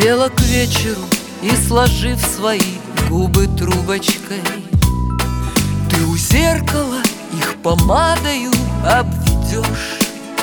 Дело к вечеру, и сложив свои губы трубочкой, ты у зеркала их помадою обведешь,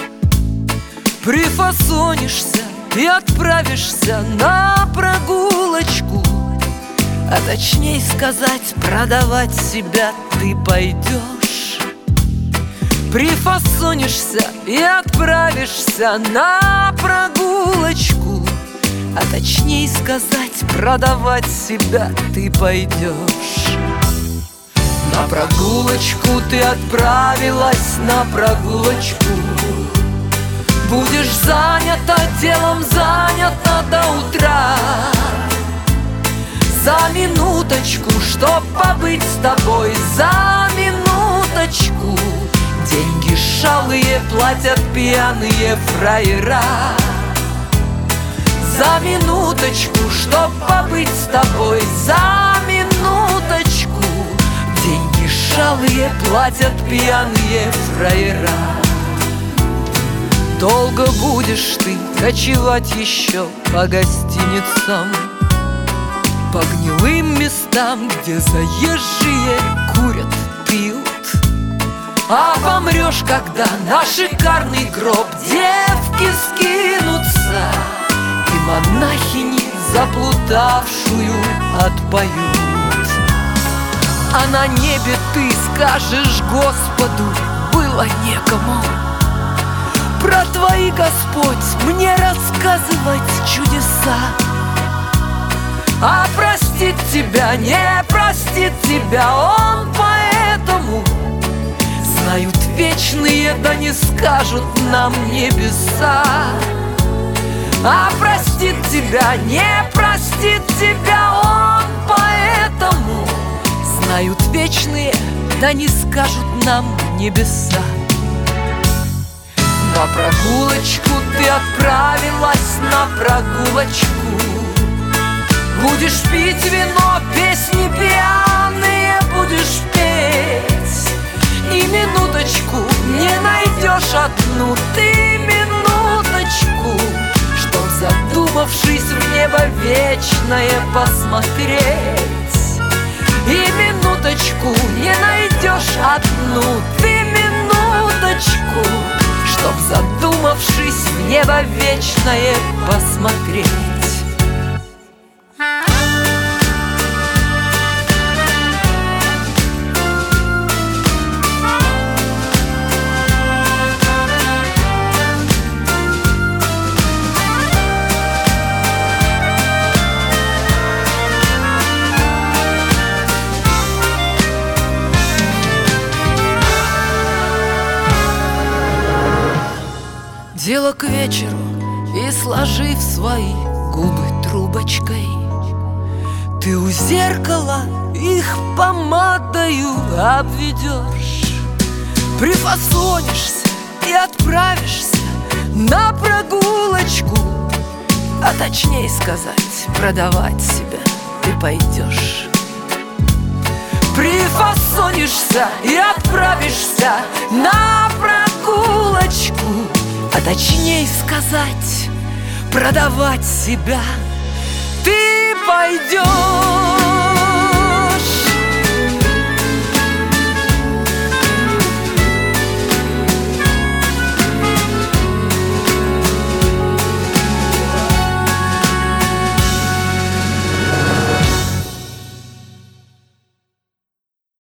прифасонишься и отправишься на прогулочку, а точней сказать, продавать себя ты пойдешь. Прифасонишься и отправишься на прогулочку, а точней сказать, продавать себя ты пойдешь. На прогулочку ты отправилась, на прогулочку. Будешь занята, делом занята до утра. За минуточку, чтоб побыть с тобой, за минуточку деньги шалые платят пьяные фраера. За минуточку, чтоб побыть с тобой, за минуточку деньги шалые платят пьяные фраера. Долго будешь ты кочевать еще по гостиницам, по гнилым местам, где заезжие курят, пьют. А помрешь, когда на шикарный гроб девки скинутся и монахини заплутавшую отпоют. А на небе ты скажешь Господу: было некому про твои, Господь, мне рассказывать чудеса. А простит тебя, не простит тебя Он, поэтому знают вечные, да не скажут нам небеса. А простит тебя, не простит тебя Он, поэтому знают вечные, да не скажут нам небеса. На прогулочку ты отправилась, на прогулочку. Будешь пить вино, песни пьяные будешь петь, и минуточку не найдешь одну ты минуточку, чтоб, задумавшись, в небо вечное посмотреть. И минуточку не найдешь одну ты минуточку, чтоб, задумавшись, в небо вечное посмотреть. Дело к вечеру, и сложив свои губы трубочкой, ты у зеркала их помадою обведешь, прифасонишься и отправишься на прогулочку, а точней сказать, продавать себя ты пойдешь. Прифасонишься и отправишься на прогулочку, а точней сказать, продавать себя ты пойдешь.